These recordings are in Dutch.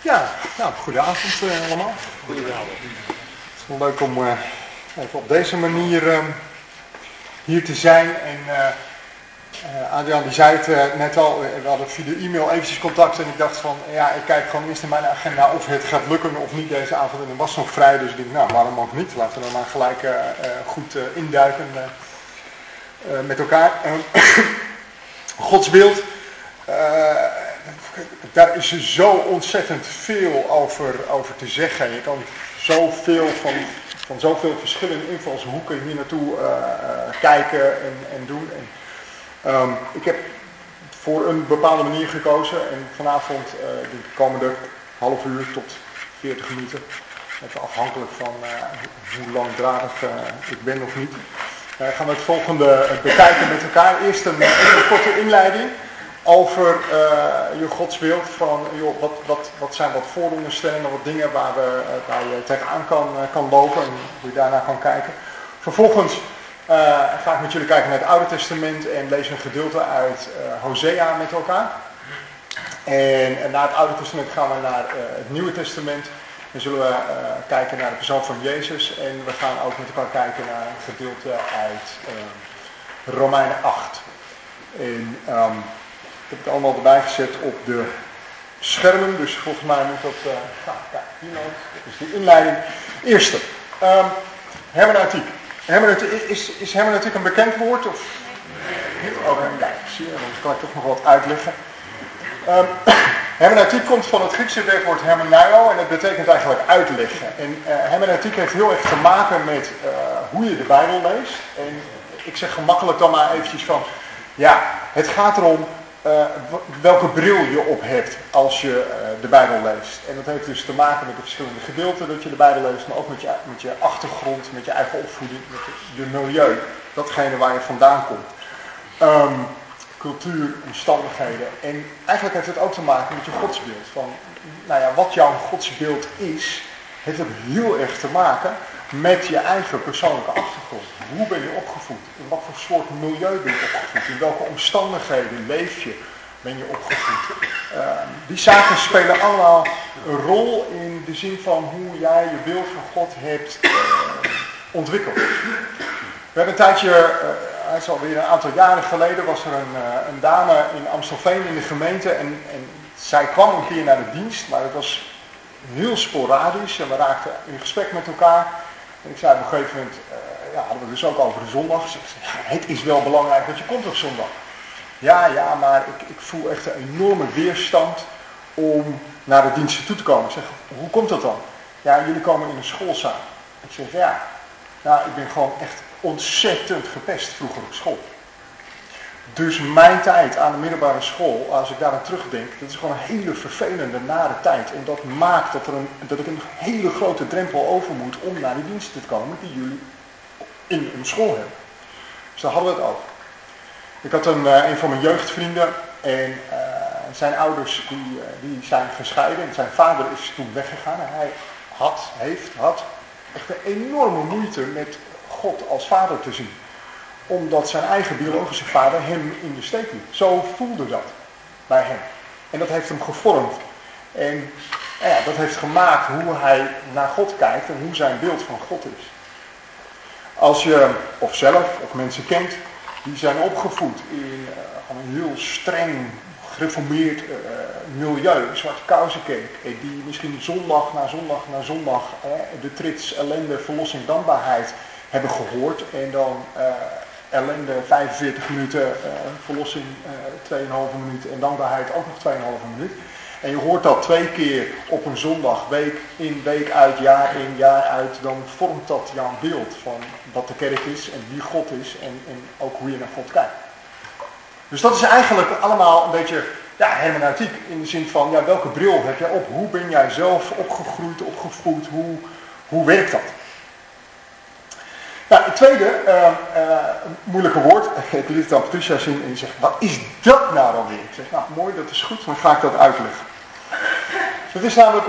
Ja, nou, goedenavond allemaal. Goedenavond. Het is wel leuk om even op deze manier hier te zijn. En Adriaan die zei het net al, we hadden via de e-mail eventjes contact en ik dacht van, ja, ik kijk gewoon eerst in mijn agenda of het gaat lukken of niet deze avond. En er was nog vrij, dus ik denk, nou, waarom ook niet? Laten we dan maar gelijk goed induiken met elkaar. Gods beeld. Daar is zo ontzettend veel over te zeggen. Je kan zoveel van zoveel verschillende invalshoeken hier naartoe kijken en doen. En, ik heb voor een bepaalde manier gekozen en vanavond de komende half uur tot 40 minuten, even afhankelijk van hoe langdradig ik ben of niet, gaan we het volgende bekijken met elkaar. Eerst een korte inleiding over je godsbeeld, van joh, wat zijn wat vooronderstellingen, wat dingen waar je tegenaan kan lopen en hoe je daarnaar kan kijken. Vervolgens ga ik met jullie kijken naar het Oude Testament en lezen een gedeelte uit Hosea met elkaar. En na het Oude Testament gaan we naar het Nieuwe Testament. Dan zullen we kijken naar de persoon van Jezus en we gaan ook met elkaar kijken naar een gedeelte uit Romeinen 8. En ik heb het allemaal erbij gezet op de schermen, dus volgens mij moet dat gaan. Kijk, hier nog. Dat is de inleiding. Eerste, hermeneutiek. Is hermeneutiek een bekend woord? Of? Oh, ja, zie je, dan kan ik toch nog wat uitleggen. Hermeneutiek komt van het Griekse werkwoord hermeneio en dat betekent eigenlijk uitleggen. En hermeneutiek heeft heel erg te maken met hoe je de Bijbel leest. En ik zeg gemakkelijk dan maar eventjes van, ja, het gaat erom welke bril je op hebt als je de Bijbel leest. En dat heeft dus te maken met de verschillende gedeelten dat je de Bijbel leest, maar ook met je achtergrond, met je eigen opvoeding, met je milieu. Datgene waar je vandaan komt. Cultuur, omstandigheden. En eigenlijk heeft het ook te maken met je godsbeeld. Van, nou ja, wat jouw godsbeeld is, heeft het heel erg te maken met je eigen persoonlijke achtergrond. Hoe ben je opgevoed? In wat voor soort milieu ben je opgevoed? In welke omstandigheden leef je? Ben je opgevoed? Die zaken spelen allemaal een rol in de zin van hoe jij je beeld van God hebt ontwikkeld. We hebben een tijdje, het is alweer een aantal jaren geleden, was er een dame in Amstelveen in de gemeente en zij kwam een keer naar de dienst, maar het was heel sporadisch en we raakten in gesprek met elkaar. En ik zei op een gegeven moment, hadden we dus ook over de zondag. Ze zei, het is wel belangrijk dat je komt op zondag. Ja, maar ik voel echt een enorme weerstand om naar de diensten toe te komen. Ik zeg, hoe komt dat dan? Ja, jullie komen in een schoolzaal. Ik zeg, ja, nou, ik ben gewoon echt ontzettend gepest vroeger op school. Dus mijn tijd aan de middelbare school, als ik daaraan terugdenk, dat is gewoon een hele vervelende, nare tijd. En dat maakt dat ik een hele grote drempel over moet om naar die diensten te komen die jullie in een school hebben. Dus daar hadden we het over. Ik had een van mijn jeugdvrienden en zijn ouders die zijn gescheiden. En zijn vader is toen weggegaan en hij had echt een enorme moeite met God als vader te zien. Omdat zijn eigen biologische vader hem in de steek liet. Zo voelde dat bij hem. En dat heeft hem gevormd. En dat heeft gemaakt hoe hij naar God kijkt en hoe zijn beeld van God is. Als je of zelf of mensen kent die zijn opgevoed in een heel streng gereformeerd milieu, zwarte kousenkerk, die misschien zondag na zondag de trits, ellende, verlossing, dankbaarheid hebben gehoord en dan ellende 45 minuten, verlossing 2,5 minuut en dankbaarheid ook nog 2,5 minuut. En je hoort dat 2 keer op een zondag, week in, week uit, jaar in, jaar uit, dan vormt dat jouw beeld van wat de kerk is en wie God is en ook hoe je naar God kijkt. Dus dat is eigenlijk allemaal een beetje hermeneutiek in de zin van welke bril heb jij op? Hoe ben jij zelf opgegroeid, opgevoed? Hoe werkt dat? Nou, het tweede moeilijke woord, ik liet het aan Patricia zien en die zegt, wat is dat nou dan weer? Ik zeg, nou mooi, dat is goed, dan ga ik dat uitleggen. Dat is namelijk,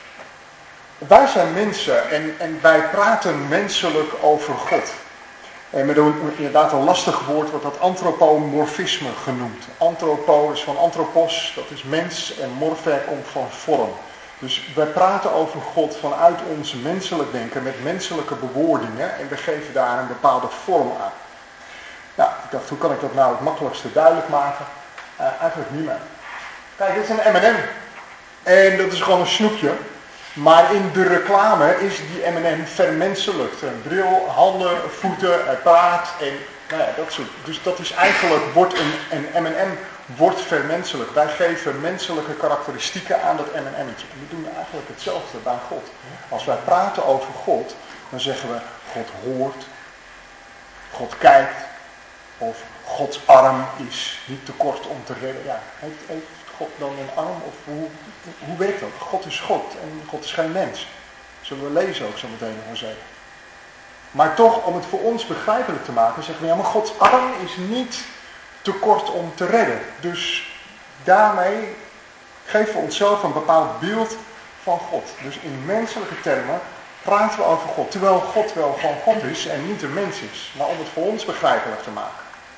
wij zijn mensen en wij praten menselijk over God. En met een inderdaad een lastig woord wordt dat antropomorfisme genoemd. Anthropo is van anthropos, dat is mens, en morfe komt van vorm. Dus wij praten over God vanuit ons menselijk denken met menselijke bewoordingen en we geven daar een bepaalde vorm aan. Nou, ik dacht, hoe kan ik dat nou het makkelijkste duidelijk maken? Eigenlijk niet meer. Kijk, dit is een M&M. En dat is gewoon een snoepje. Maar in de reclame is die M&M vermenselijkt. Een bril, handen, voeten, hij praat en nou ja, dat soort. Dus dat is eigenlijk, wordt een M&M wordt vermenselijkt. Wij geven menselijke karakteristieken aan dat M&M'tje. En we doen eigenlijk hetzelfde bij God. Als wij praten over God, dan zeggen we God hoort, God kijkt, of Gods arm is niet te kort om te redden. Ja, heeft God dan een arm? Of hoe werkt dat? God is God en God is geen mens. Zullen we lezen ook zo meteen in Hosea. Maar toch, om het voor ons begrijpelijk te maken, zeggen we, ja, maar Gods arm is niet te kort om te redden. Dus daarmee geven we onszelf een bepaald beeld van God. Dus in menselijke termen praten we over God. Terwijl God wel gewoon God is en niet een mens is. Maar om het voor ons begrijpelijk te maken.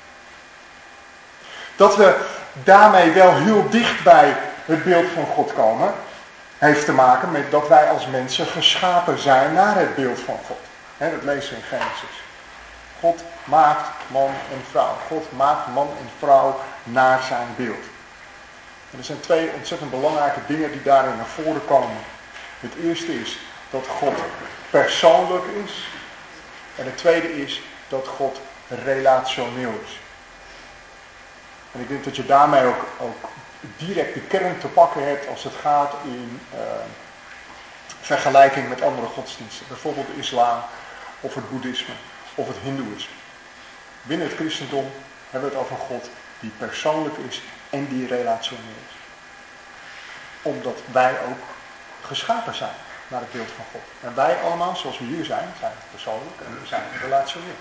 Dat we daarmee wel heel dicht bij het beeld van God komen, heeft te maken met dat wij als mensen geschapen zijn naar het beeld van God. Dat lezen we in Genesis. God maakt man en vrouw. God maakt man en vrouw naar zijn beeld. En er zijn twee ontzettend belangrijke dingen die daarin naar voren komen. Het eerste is dat God persoonlijk is. En het tweede is dat God relationeel is. En ik denk dat je daarmee ook direct de kern te pakken hebt als het gaat in vergelijking met andere godsdiensten. Bijvoorbeeld de islam of het boeddhisme of het hindoeïsme. Binnen het christendom hebben we het over God die persoonlijk is en die relationeel is. Omdat wij ook geschapen zijn naar het beeld van God. En wij allemaal, zoals we hier zijn persoonlijk en we zijn relationeel.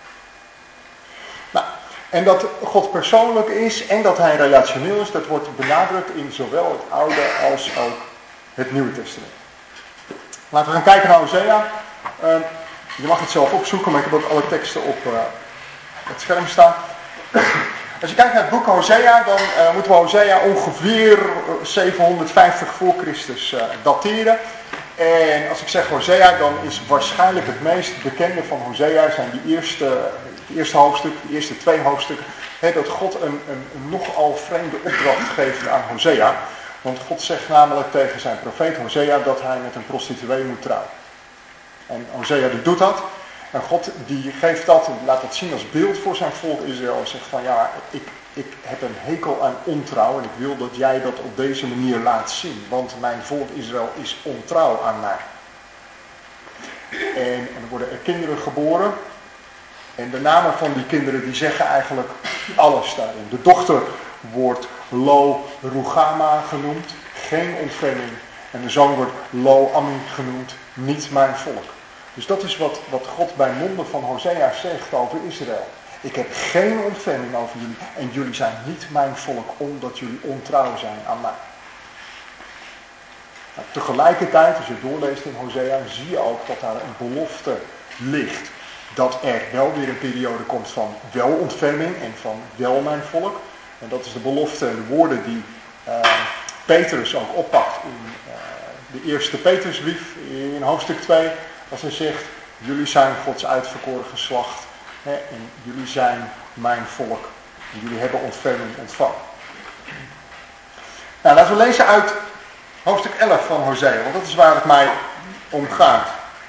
Nou, en dat God persoonlijk is en dat hij relationeel is, dat wordt benadrukt in zowel het Oude als ook het Nieuwe Testament. Laten we gaan kijken naar Hosea. Je mag het zelf opzoeken, maar ik heb ook alle teksten op het scherm staan. Als je kijkt naar het boek Hosea, dan moeten we Hosea ongeveer 750 voor Christus dateren. En als ik zeg Hosea, dan is waarschijnlijk het meest bekende van Hosea zijn die eerste hoofdstuk, de eerste 2 hoofdstukken. Dat God een nogal vreemde opdracht geeft aan Hosea. Want God zegt namelijk tegen zijn profeet Hosea dat hij met een prostituee moet trouwen. En Hosea die doet dat. En God die geeft dat, laat dat zien als beeld voor zijn volk Israël. En zegt van ja, ik heb een hekel aan ontrouw en ik wil dat jij dat op deze manier laat zien. Want mijn volk Israël is ontrouw aan mij. En er worden er kinderen geboren. En de namen van die kinderen die zeggen eigenlijk alles daarin. De dochter wordt Lo Ruhama genoemd, geen ontferming. En de zoon wordt Lo Ami genoemd, niet mijn volk. Dus dat is wat God bij monden van Hosea zegt over Israël. Ik heb geen ontferming over jullie en jullie zijn niet mijn volk omdat jullie ontrouw zijn aan mij. Nou, tegelijkertijd, als je doorleest in Hosea, zie je ook dat daar een belofte ligt. Dat er wel weer een periode komt van wel ontferming en van wel mijn volk. En dat is de belofte en de woorden die Petrus ook oppakt in de eerste Petrusbrief in hoofdstuk 2. Als hij zegt, jullie zijn Gods uitverkoren geslacht en jullie zijn mijn volk. En jullie hebben ontferming ontvangen. Nou, laten we lezen uit hoofdstuk 11 van Hosea, want dat is waar het mij om gaat.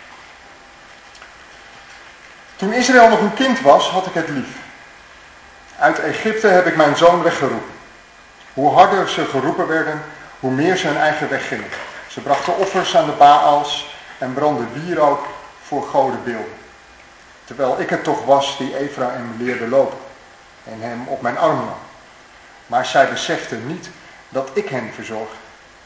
Toen Israël nog een kind was, had ik het lief. Uit Egypte heb ik mijn zoon weggeroepen. Hoe harder ze geroepen werden, hoe meer ze hun eigen weg gingen. Ze brachten offers aan de Baals en brandden wierook voor godenbeelden. Terwijl ik het toch was die Efraïm leerde lopen en hem op mijn arm nam. Maar zij beseften niet dat ik hen verzorgde.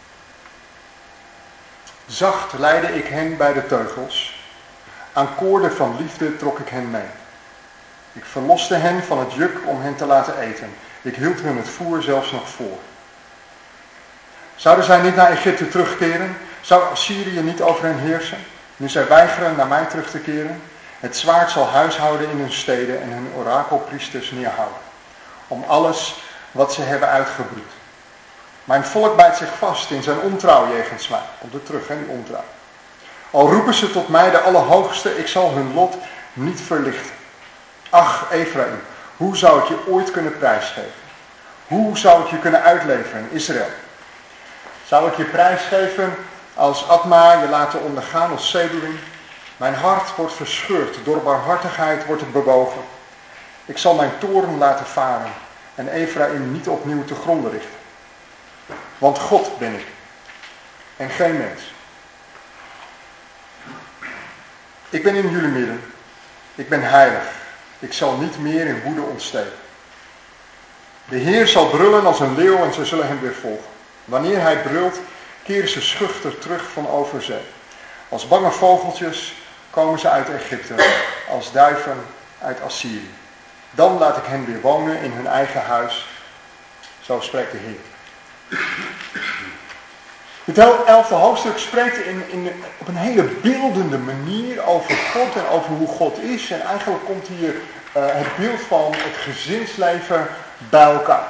Zacht leidde ik hen bij de teugels. Aan koorden van liefde trok ik hen mee. Ik verloste hen van het juk om hen te laten eten. Ik hield hun het voer zelfs nog voor. Zouden zij niet naar Egypte terugkeren? Zou Assyrië niet over hen heersen? Nu zij weigeren naar mij terug te keren. Het zwaard zal huishouden in hun steden en hun orakelpriesters neerhouden. Om alles wat ze hebben uitgebroed. Mijn volk bijt zich vast in zijn ontrouw jegens mij. Komt er terug, hè, die ontrouw. Al roepen ze tot mij, de Allerhoogste, ik zal hun lot niet verlichten. Ach, Ephraim, hoe zou ik je ooit kunnen prijsgeven? Hoe zou ik je kunnen uitleveren, Israël? Zou ik je prijsgeven als Adma, je laten ondergaan als Zeboim? Mijn hart wordt verscheurd, door barmhartigheid wordt het bewogen. Ik zal mijn toorn laten varen en Ephraim niet opnieuw te gronden richten. Want God ben ik en geen mens. Ik ben in jullie midden. Ik ben heilig. Ik zal niet meer in woede ontsteken. De Heer zal brullen als een leeuw en ze zullen hem weer volgen. Wanneer hij brult, keren ze schuchter terug van over zee. Als bange vogeltjes komen ze uit Egypte, als duiven uit Assyrië. Dan laat ik hen weer wonen in hun eigen huis. Zo spreekt de Heer. Het 11e hoofdstuk spreekt op een hele beeldende manier over God en over hoe God is. En eigenlijk komt hier het beeld van het gezinsleven bij elkaar.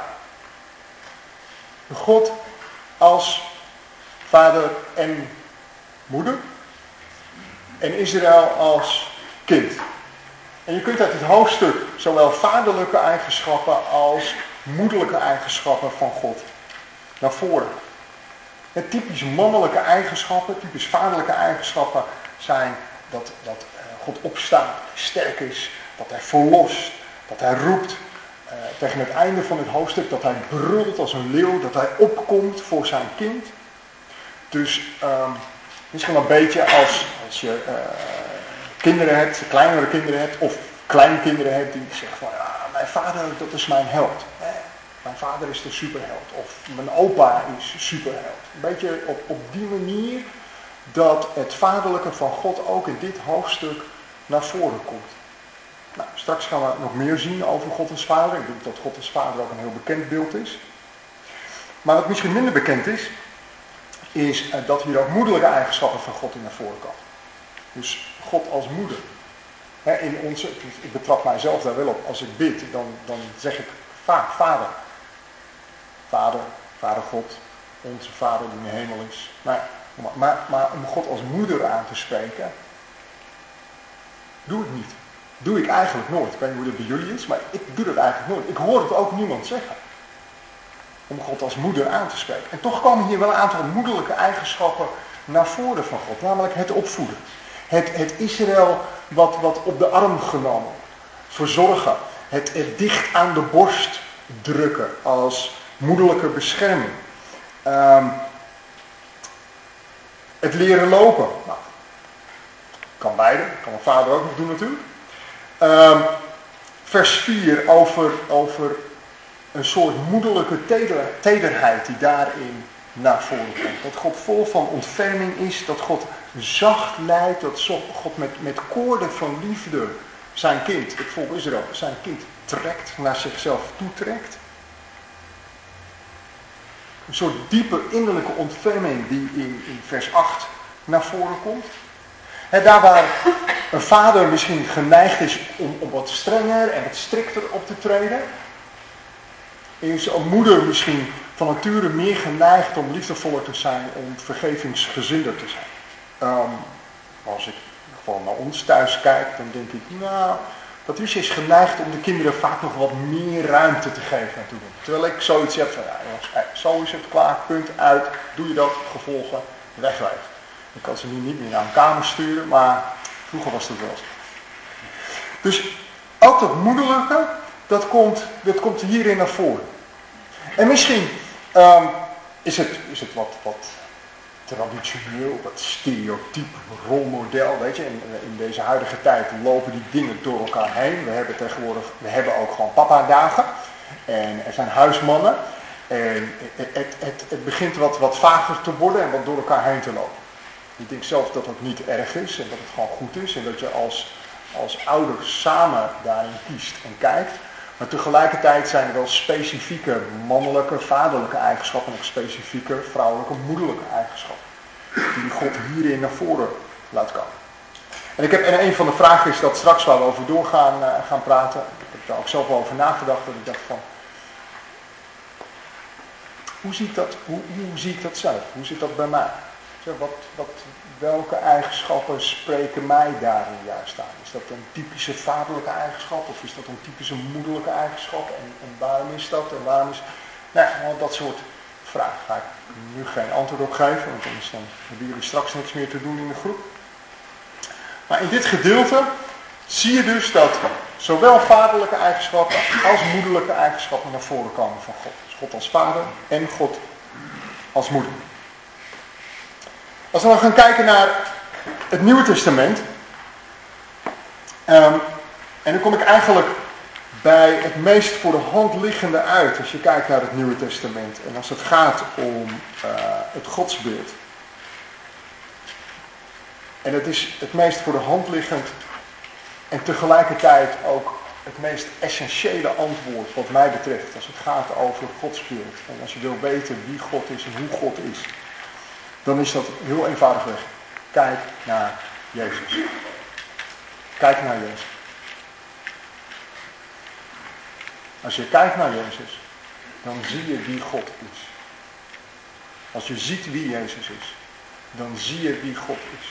God als vader en moeder. En Israël als kind. En je kunt uit het hoofdstuk zowel vaderlijke eigenschappen als moederlijke eigenschappen van God naar voren. Het typisch mannelijke eigenschappen, typisch vaderlijke eigenschappen zijn dat God opstaat, sterk is, dat hij verlost, dat hij roept. Tegen het einde van het hoofdstuk dat hij brult als een leeuw, dat hij opkomt voor zijn kind. Dus misschien een beetje als je kinderen hebt, kleinere kinderen hebt of kleinkinderen hebt die zeggen van ja, mijn vader dat is mijn held. Mijn vader is de superheld of mijn opa is superheld. Een beetje op die manier dat het vaderlijke van God ook in dit hoofdstuk naar voren komt. Nou, straks gaan we nog meer zien over God als vader. Ik denk dat God als vader ook een heel bekend beeld is. Maar wat misschien minder bekend is dat hier ook moederlijke eigenschappen van God in naar voren komen. Dus God als moeder. Ik betrap mijzelf daar wel op. Als ik bid, dan zeg ik vaak vader. Vader God, onze vader die in de hemel is. Maar om God als moeder aan te spreken, doe ik niet. Doe ik eigenlijk nooit. Ik weet niet hoe dat bij jullie is, maar ik doe dat eigenlijk nooit. Ik hoor het ook niemand zeggen. Om God als moeder aan te spreken. En toch komen hier wel een aantal moederlijke eigenschappen naar voren van God. Namelijk het opvoeden. Het Israël wat op de arm genomen wordt. Verzorgen. Het dicht aan de borst drukken als moederlijke bescherming. Het leren lopen. Nou, kan beide. Kan een vader ook nog doen natuurlijk. Vers 4 over een soort moederlijke tederheid die daarin naar voren komt. Dat God vol van ontferming is, dat God zacht leidt, dat God met koorden van liefde zijn kind, het volk Israël, zijn kind trekt, naar zichzelf toetrekt. Een soort diepe innerlijke ontferming die in vers 8 naar voren komt. En daar waar een vader misschien geneigd is om wat strenger en wat strikter op te treden, is een moeder misschien van nature meer geneigd om liefdevoller te zijn, om vergevingsgezinder te zijn. Als ik gewoon naar ons thuis kijk, dan denk ik, nou, Patricia is geneigd om de kinderen vaak nog wat meer ruimte te geven en te doen. Terwijl ik zoiets heb van, ja jongens, zo is het, klaar, punt, uit, doe je dat, gevolgen, wegwijzen. Ik kan ze nu niet meer naar een kamer sturen, maar vroeger was dat wel zo. Dus ook dat moederlijke, dat komt hierin naar voren. En misschien is het wat traditioneel, wat stereotyp rolmodel, weet je. In deze huidige tijd lopen die dingen door elkaar heen. We hebben ook gewoon papa-dagen. En er zijn huismannen. En het begint wat vager te worden en wat door elkaar heen te lopen. Ik denk zelf dat dat niet erg is en dat het gewoon goed is. En dat je als ouder samen daarin kiest en kijkt. Maar tegelijkertijd zijn er wel specifieke mannelijke, vaderlijke eigenschappen en ook specifieke vrouwelijke, moederlijke eigenschappen. Die God hierin naar voren laat komen. En een van de vragen is dat straks waar we over gaan praten. Ik heb daar ook zelf wel over nagedacht. Dat ik dacht van, hoe zie ik dat zelf? Hoe zit dat bij mij? Welke eigenschappen spreken mij daarin juist aan? Is dat een typische vaderlijke eigenschap? Of is dat een typische moederlijke eigenschap? En waarom is dat? En waarom is... Nou ja, dat soort vragen ga ik nu geen antwoord op geven. Want anders dan hebben jullie straks niks meer te doen in de groep. Maar in dit gedeelte zie je dus dat zowel vaderlijke eigenschappen als moederlijke eigenschappen naar voren komen van God. Dus God als vader en God als moeder. Als we dan gaan kijken naar het Nieuwe Testament. En dan kom ik eigenlijk bij het meest voor de hand liggende uit als je kijkt naar het Nieuwe Testament. En als het gaat om het godsbeeld. En het is het meest voor de hand liggend en tegelijkertijd ook het meest essentiële antwoord wat mij betreft als het gaat over godsbeeld. En als je wil weten wie God is en hoe God is, dan is dat heel eenvoudig weg. Kijk naar Jezus. Kijk naar Jezus. Als je kijkt naar Jezus, dan zie je wie God is. Als je ziet wie Jezus is, dan zie je wie God is.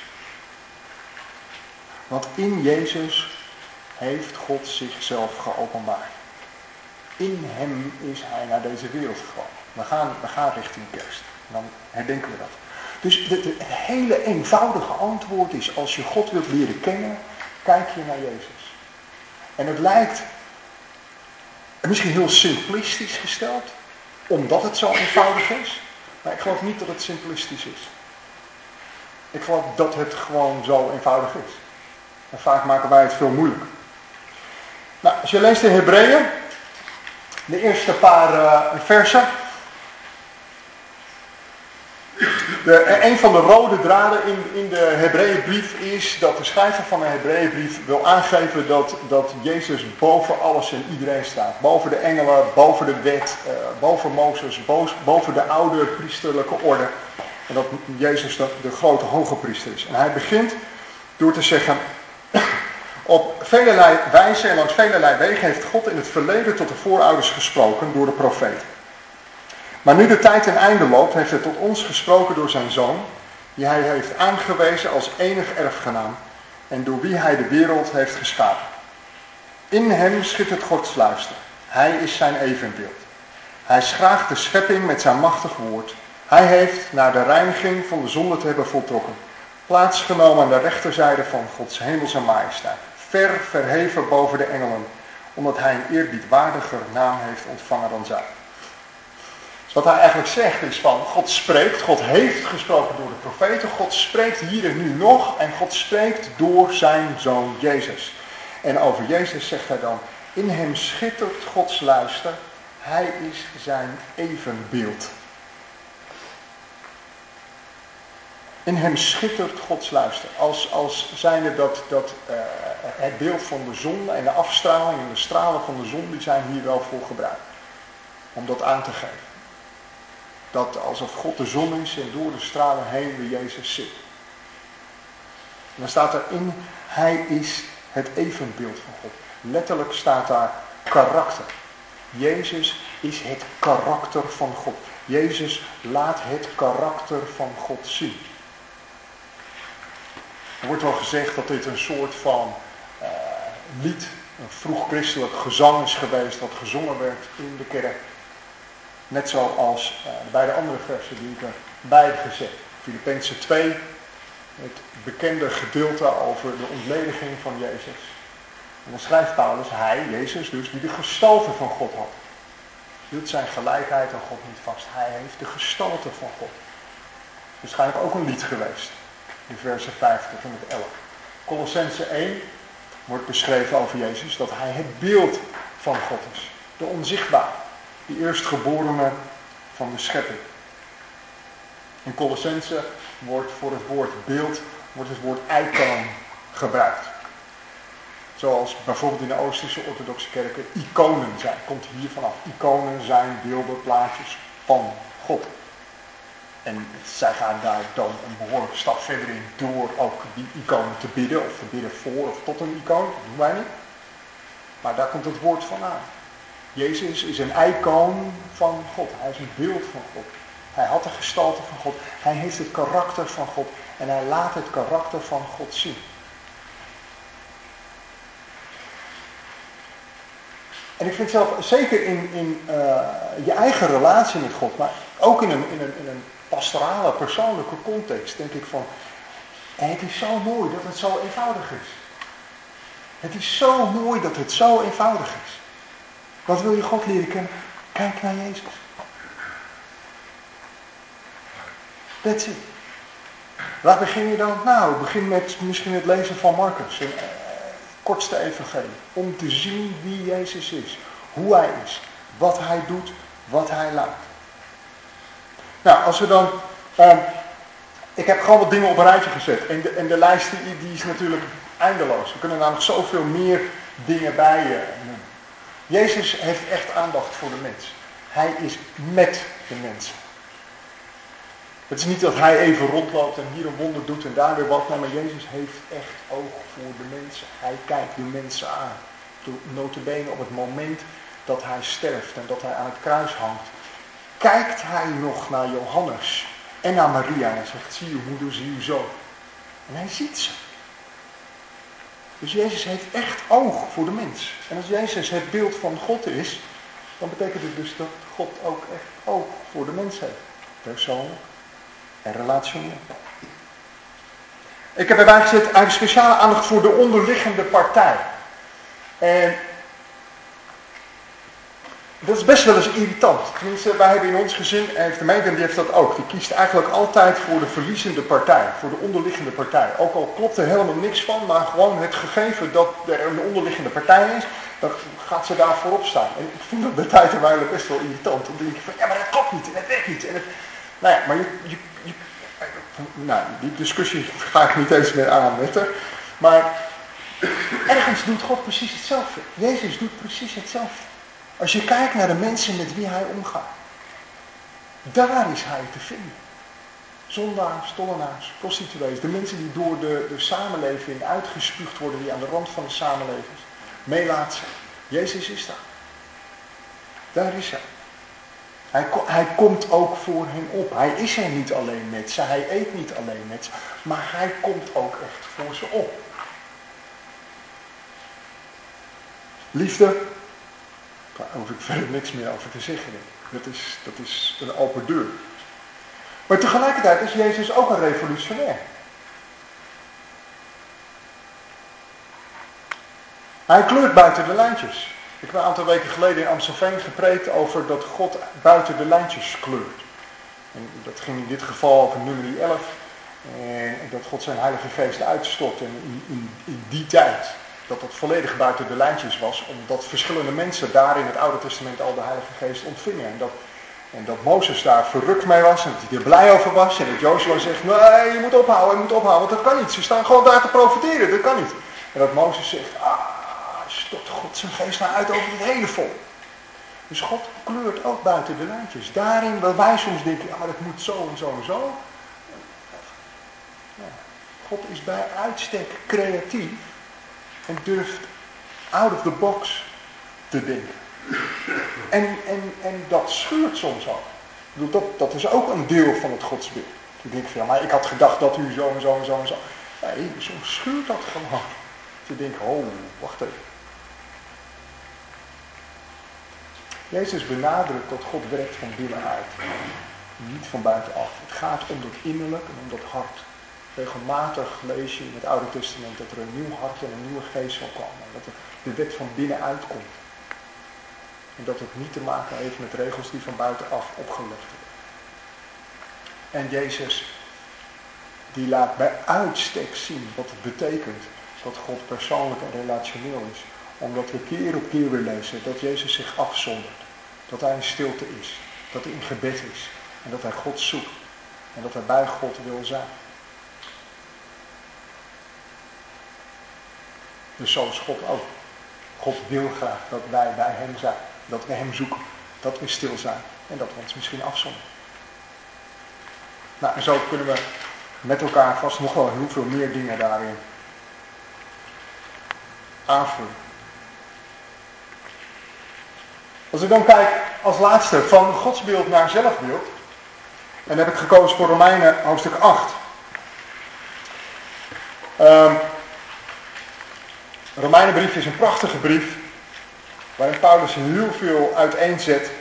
Want in Jezus heeft God zichzelf geopenbaard. In hem is hij naar deze wereld gekomen. We gaan richting kerst. Dan herdenken we dat. Dus het hele eenvoudige antwoord is, als je God wilt leren kennen, kijk je naar Jezus. En het lijkt misschien heel simplistisch gesteld, omdat het zo eenvoudig is. Maar ik geloof niet dat het simplistisch is. Ik geloof dat het gewoon zo eenvoudig is. En vaak maken wij het veel moeilijk. Nou, als je leest in Hebreeën, de eerste paar versen. Een van de rode draden in de Hebreeënbrief is dat de schrijver van de Hebreeënbrief wil aangeven dat Jezus boven alles en iedereen staat. Boven de engelen, boven de wet, boven Mozes, boven de oude priesterlijke orde. En dat Jezus de grote hoge priester is. En hij begint door te zeggen, op velelei wijze en langs velelei wegen heeft God in het verleden tot de voorouders gesproken door de profeet. Maar nu de tijd ten einde loopt, heeft hij tot ons gesproken door zijn Zoon, die hij heeft aangewezen als enig erfgenaam en door wie hij de wereld heeft geschapen. In hem schittert Gods luister. Hij is zijn evenbeeld. Hij schraagt de schepping met zijn machtig woord. Hij heeft, na de reiniging van de zonde te hebben voltrokken, plaatsgenomen aan de rechterzijde van Gods hemelse majesteit. Ver verheven boven de engelen, omdat hij een eerbiedwaardiger naam heeft ontvangen dan zij. Dus wat hij eigenlijk zegt is van, God spreekt, God heeft gesproken door de profeten, God spreekt hier en nu nog en God spreekt door zijn Zoon Jezus. En over Jezus zegt hij dan, in hem schittert Gods luister, hij is zijn evenbeeld. In hem schittert Gods luister. Als zijnde dat het beeld van de zon en de afstraling en de stralen van de zon, die zijn hier wel voor gebruikt. Om dat aan te geven. Dat alsof God de zon is en door de stralen heen de Jezus zit. En dan staat erin, hij is het evenbeeld van God. Letterlijk staat daar karakter. Jezus is het karakter van God. Jezus laat het karakter van God zien. Er wordt wel gezegd dat dit een soort van lied, een vroeg christelijk gezang is geweest, dat gezongen werd in de kerk. Net zoals de beide andere versen die ik erbij heb gezet. Filippenzen 2, het bekende gedeelte over de ontlediging van Jezus. En dan schrijft Paulus, hij, Jezus dus, die de gestalte van God had. Hield zijn gelijkheid aan God niet vast. Hij heeft de gestalte van God. Waarschijnlijk ook een lied geweest. In versen 5 tot en met 11. Colossenzen 1 wordt beschreven over Jezus dat hij het beeld van God is. De onzichtbare. De eerstgeborene van de schepping. In Colossenzen wordt voor het woord beeld wordt het woord icoon gebruikt. Zoals bijvoorbeeld in de Oosterse orthodoxe kerken iconen zijn. Komt hier vanaf. Iconen zijn beelden, plaatjes van God. En zij gaan daar dan een behoorlijke stap verder in door ook die iconen te bidden of te bidden voor of tot een icoon. Dat doen wij niet. Maar daar komt het woord vandaan. Jezus is een icoon van God. Hij is een beeld van God. Hij had de gestalte van God. Hij heeft het karakter van God. En hij laat het karakter van God zien. En ik vind zelf, zeker in je eigen relatie met God, maar ook in een pastorale, persoonlijke context, denk ik van, het is zo mooi dat het zo eenvoudig is. Het is zo mooi dat het zo eenvoudig is. Wat wil je God leren kennen? Kijk naar Jezus. That's it. Waar begin je dan? Nou, begin met misschien het lezen van Marcus. Een kortste evangelie. Om te zien wie Jezus is. Hoe hij is. Wat hij doet. Wat hij laat. Nou, als we dan... ik heb gewoon wat dingen op een rijtje gezet. En de lijst die is natuurlijk eindeloos. We kunnen daar nog zoveel meer dingen bij noemen. Jezus heeft echt aandacht voor de mens. Hij is met de mensen. Het is niet dat hij even rondloopt en hier een wonder doet en daar weer wat. Maar Jezus heeft echt oog voor de mensen. Hij kijkt de mensen aan. Nota bene op het moment dat hij sterft en dat hij aan het kruis hangt. Kijkt hij nog naar Johannes en naar Maria en zegt, zie je moeder, zie je zoon. En hij ziet ze. Dus Jezus heeft echt oog voor de mens. En als Jezus het beeld van God is, dan betekent het dus dat God ook echt oog voor de mens heeft. Persoonlijk en relationeel. Ik heb erbij gezet, hij heeft speciale aandacht voor de onderliggende partij. En dat is best wel eens irritant. Tenminste, wij hebben in ons gezin, en heeft de meiden die heeft dat ook. Die kiest eigenlijk altijd voor de verliezende partij. Voor de onderliggende partij. Ook al klopt er helemaal niks van, maar gewoon het gegeven dat er een onderliggende partij is, dan gaat ze daar voorop staan. En ik vind dat bij tijd en wijle best wel irritant. Dan denk je van, ja maar dat klopt niet en dat werkt niet. En het, nou ja, maar nou, die discussie ga ik niet eens meer aan met haar. Maar ergens doet God precies hetzelfde. Jezus doet precies hetzelfde. Als je kijkt naar de mensen met wie hij omgaat. Daar is hij te vinden. Zondaars, tollenaars, prostituees. De mensen die door de samenleving uitgespuugd worden. Die aan de rand van de samenleving meelaat zijn. Jezus is daar. Daar is hij. Hij komt ook voor hen op. Hij is er niet alleen met ze. Hij eet niet alleen met ze. Maar hij komt ook echt voor ze op. Liefde. Daar hoef ik verder niks meer over te zeggen. Dat is een open deur. Maar tegelijkertijd is Jezus ook een revolutionair. Hij kleurt buiten de lijntjes. Ik heb een aantal weken geleden in Amstelveen gepreekt over dat God buiten de lijntjes kleurt. En dat ging in dit geval over nummer 11. En dat God zijn Heilige Geest uitstort. En in die tijd dat dat volledig buiten de lijntjes was. Omdat verschillende mensen daar in het Oude Testament al de Heilige Geest ontvingen. En dat Mozes daar verrukt mee was. En dat hij er blij over was. En dat Jozua zegt, nee, je moet ophouden, want dat kan niet. Ze staan gewoon daar te profiteren, dat kan niet. En dat Mozes zegt, stort God zijn geest maar uit over het hele volk. Dus God kleurt ook buiten de lijntjes. Daarin waar wij soms denken, ja, maar dat moet zo en zo en zo. Ja, God is bij uitstek creatief en durft out of the box te denken. En dat schuurt soms ook. Ik bedoel, dat is ook een deel van het godsbeeld. Je denkt van, ja, maar ik had gedacht dat u zo en zo en zo en zo. Nee, soms schuurt dat gewoon. Je denkt, oh, wacht even. Jezus benadrukt dat God werkt van binnenuit. Niet van buitenaf. Het gaat om dat innerlijk en om dat hart. Regelmatig lees je in het Oude Testament dat er een nieuw hart en een nieuwe geest zal komen. Dat de wet van binnenuit komt. En dat het niet te maken heeft met regels die van buitenaf opgelegd worden. En Jezus, die laat bij uitstek zien wat het betekent dat God persoonlijk en relationeel is. Omdat we keer op keer weer lezen dat Jezus zich afzondert. Dat hij in stilte is. Dat hij in gebed is. En dat hij God zoekt. En dat hij bij God wil zijn. Dus zo is God ook. God wil graag dat wij bij hem zijn. Dat we hem zoeken. Dat we stil zijn. En dat we ons misschien afzonderen. Nou, en zo kunnen we met elkaar vast nog wel heel veel meer dingen daarin aanvullen. Als ik dan kijk als laatste van godsbeeld naar zelfbeeld, en dan heb ik gekozen voor Romeinen hoofdstuk 8. Romeinenbrief is een prachtige brief, waarin Paulus heel veel uiteenzet.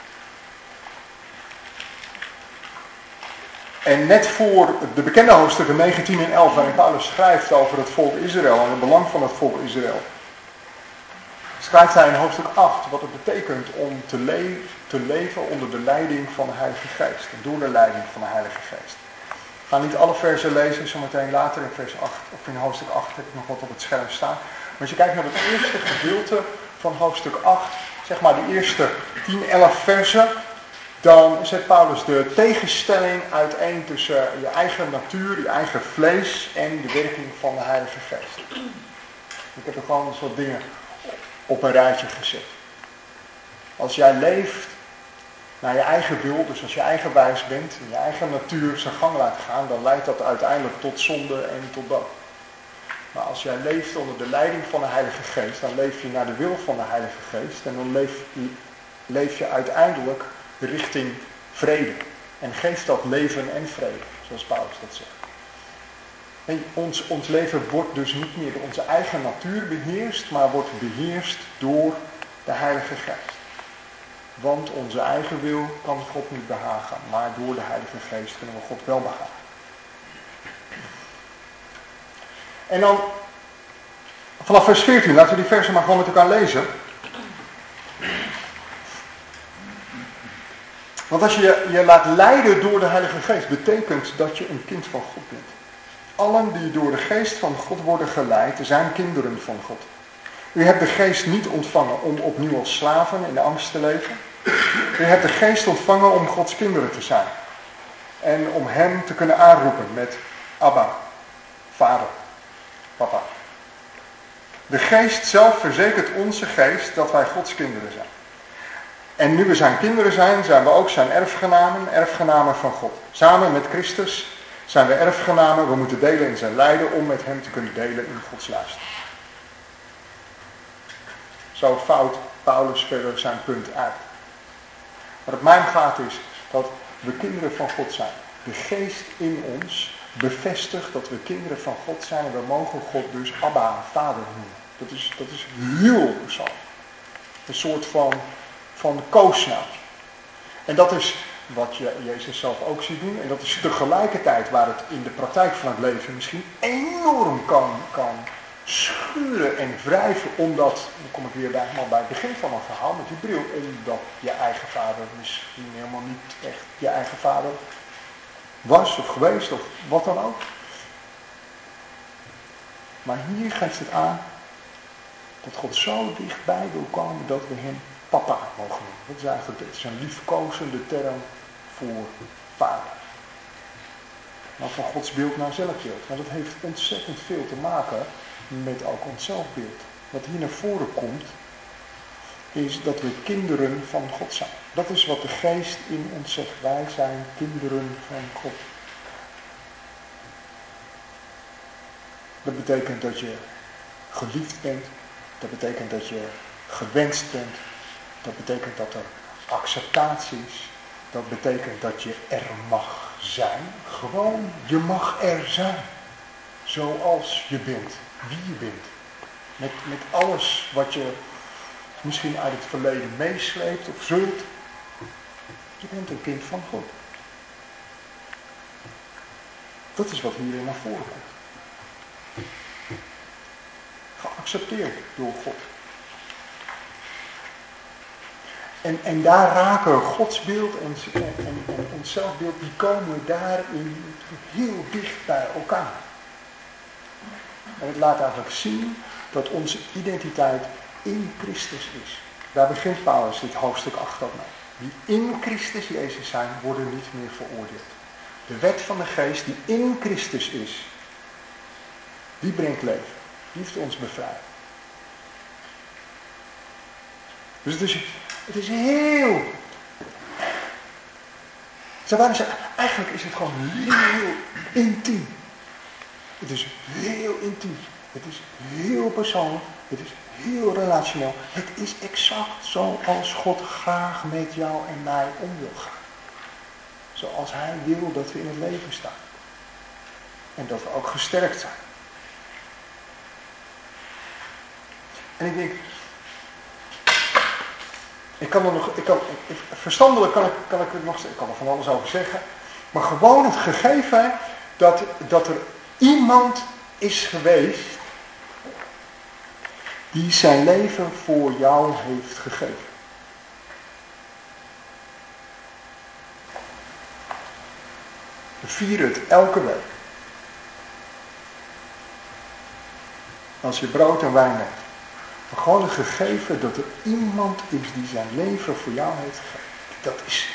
En net voor de bekende hoofdstukken 19 en 11, waarin Paulus schrijft over het volk Israël en het belang van het volk Israël, schrijft hij in hoofdstuk 8 wat het betekent om te leven onder de leiding van de Heilige Geest. En door de leiding van de Heilige Geest. Ik ga niet alle versen lezen, zometeen later in vers 8, of in hoofdstuk 8 heb ik nog wat op het scherm staan. Maar als je kijkt naar het eerste gedeelte van hoofdstuk 8, zeg maar de eerste 10, 11 versen, dan zet Paulus de tegenstelling uiteen tussen je eigen natuur, je eigen vlees en de werking van de Heilige Geest. Ik heb er gewoon eens wat dingen op een rijtje gezet. Als jij leeft naar je eigen wil, dus als je eigenwijs bent en je eigen natuur zijn gang laat gaan, dan leidt dat uiteindelijk tot zonde en tot dood. Maar als jij leeft onder de leiding van de Heilige Geest, dan leef je naar de wil van de Heilige Geest en dan leef je uiteindelijk richting vrede. En geeft dat leven en vrede, zoals Paulus dat zegt. En ons leven wordt dus niet meer door onze eigen natuur beheerst, maar wordt beheerst door de Heilige Geest. Want onze eigen wil kan God niet behagen, maar door de Heilige Geest kunnen we God wel behagen. En dan vanaf vers 14, laten we die versen maar gewoon met elkaar lezen. Want als je je laat leiden door de Heilige Geest, betekent dat je een kind van God bent. Allen die door de geest van God worden geleid, zijn kinderen van God. U hebt de geest niet ontvangen om opnieuw als slaven in de angst te leven. U hebt de geest ontvangen om Gods kinderen te zijn. En om hem te kunnen aanroepen met Abba, Vader, Papa. De geest zelf verzekert onze geest dat wij Gods kinderen zijn. En nu we zijn kinderen zijn, zijn we ook zijn erfgenamen, erfgenamen van God. Samen met Christus zijn we erfgenamen, we moeten delen in zijn lijden om met hem te kunnen delen in Gods luister. Zo vouwt Paulus verder zijn punt uit. Wat het mij om gaat is dat we kinderen van God zijn. De geest in ons bevestigt dat we kinderen van God zijn en we mogen God dus Abba, Vader noemen. Dat is heel persoonlijk. Een soort van koosnaam. En dat is wat Jezus zelf ook ziet doen. En dat is tegelijkertijd waar het in de praktijk van het leven misschien enorm kan schuren en wrijven. Omdat, dan kom ik weer bij het begin van mijn verhaal met die bril. Omdat je eigen vader misschien helemaal niet echt je eigen vader was of geweest of wat dan ook. Maar hier geeft het aan dat God zo dichtbij wil komen dat we hem papa mogen noemen. Dat is eigenlijk een liefkozende term voor vader. Maar van Gods beeld naar zelfbeeld. Want het heeft ontzettend veel te maken met ook ons zelfbeeld. Wat hier naar voren komt, is dat we kinderen van God zijn. Dat is wat de geest in ons zegt. Wij zijn kinderen van God. Dat betekent dat je geliefd bent. Dat betekent dat je gewenst bent. Dat betekent dat er acceptatie is. Dat betekent dat je er mag zijn. Gewoon, je mag er zijn. Zoals je bent. Wie je bent. Met alles wat je misschien uit het verleden meesleept of zult. Je bent een kind van God. Dat is wat hier naar voren komt. Geaccepteerd door God. En daar raken godsbeeld en ons zelfbeeld, die komen daarin heel dicht bij elkaar. En het laat eigenlijk zien dat onze identiteit in Christus is. Daar begint Paulus dit hoofdstuk 8 ook mee. Die in Christus Jezus zijn, worden niet meer veroordeeld. De wet van de geest die in Christus is, die brengt leven. Die heeft ons bevrijd. Dus het is heel zou bijna zeggen, eigenlijk is het gewoon heel intiem. Het is heel intiem. Het is heel persoonlijk. Het is heel relationeel. Het is exact zoals God graag met jou en mij om wil gaan. Zoals Hij wil dat we in het leven staan. En dat we ook gesterkt zijn. En ik denk, verstandelijk kan ik er nog steeds, ik kan er van alles over zeggen. Maar gewoon het gegeven dat er iemand is geweest die zijn leven voor jou heeft gegeven. We vieren het elke week. Als je brood en wijn neemt. Maar gewoon het gegeven dat er iemand is die zijn leven voor jou heeft gegeven.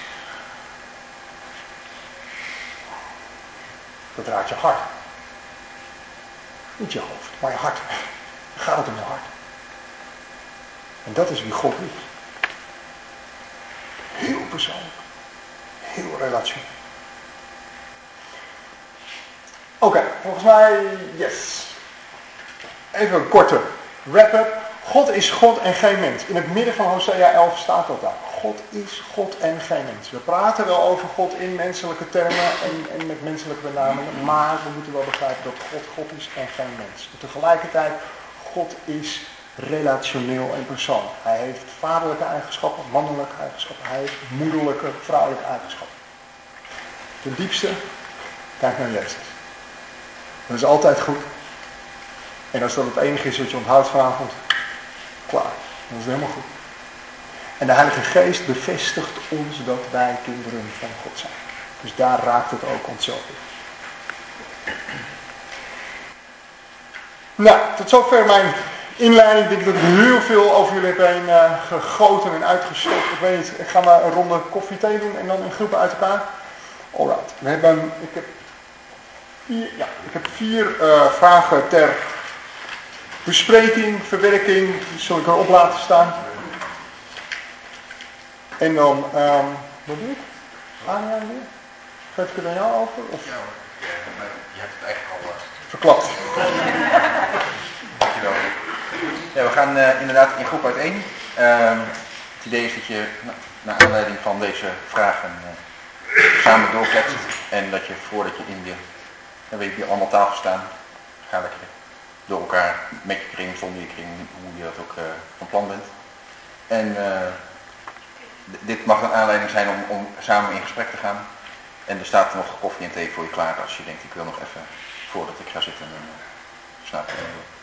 Dat raakt je hart. Niet je hoofd, maar je hart. Dan gaat het om je hart. En dat is wie God is. Heel persoonlijk. Heel relationeel. Oké, volgens mij, yes. Even een korte wrap-up. God is God en geen mens. In het midden van Hosea 11 staat dat daar. God is God en geen mens. We praten wel over God in menselijke termen en met menselijke benamingen. Maar we moeten wel begrijpen dat God God is en geen mens. En tegelijkertijd, God is relationeel en persoonlijk. Hij heeft vaderlijke eigenschappen, mannelijke eigenschappen. Hij heeft moederlijke, vrouwelijke eigenschappen. Ten diepste, kijk naar Jezus. Dat is altijd goed. En als dat het enige is wat je onthoudt vanavond, klaar. Dat is helemaal goed. En de Heilige Geest bevestigt ons dat wij kinderen van God zijn. Dus daar raakt het ook onszelf in. Nou, tot zover mijn inleiding. Ik denk dat ik heel veel over jullie heb heen gegoten en uitgestopt. Ik weet niet, gaan we een ronde koffie thee doen en dan in groepen uit elkaar? Alright. Ik heb vier vragen ter bespreking, verwerking. Die zal ik erop laten staan. En dan, wat doe ik? Ga jij weer? Geef ik het aan jou over? Of? Ja, je hebt het eigenlijk al verklapt. Dankjewel. Ja, we gaan inderdaad in groep uiteen. Het idee is dat je naar aanleiding van deze vragen samen doorkletst. En dat je voordat je dan weet je allemaal tafel staan, ga lekker door elkaar met je kring, zonder je kring, hoe je dat ook van plan bent. En dit mag een aanleiding zijn om samen in gesprek te gaan. En er staat nog koffie en thee voor je klaar als je denkt, ik wil nog even, voordat ik ga zitten, slapen.